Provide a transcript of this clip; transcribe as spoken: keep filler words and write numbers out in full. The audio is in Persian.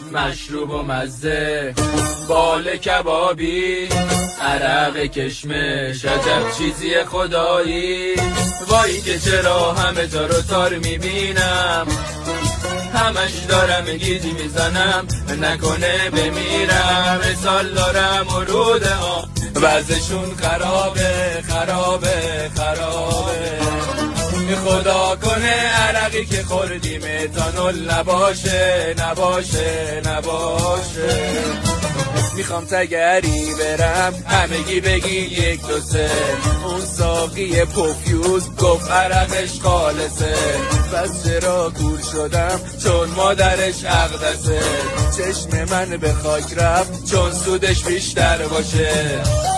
مشروب و مزه، بال کبابی، عرق کشمش، عجب چیزی خدایی. وای که چرا همه جا رو تار میبینم، همش دارم گیجی میزنم نکنه بمیرم. سال دارم و روده ها وضعشون خرابه خرابه خرابه. خدا کنه عرقی که خوردیم اتانول نباشه نباشه نباشه. میخوام تگری برم همگی بگی یک دو سه، اون ساقی پوفیوز گفت عرقش خالصه. بس چرا کور شدم چون مادرش اقدسه، چشم من به خاک رفت چون سودش بیشتر باشه.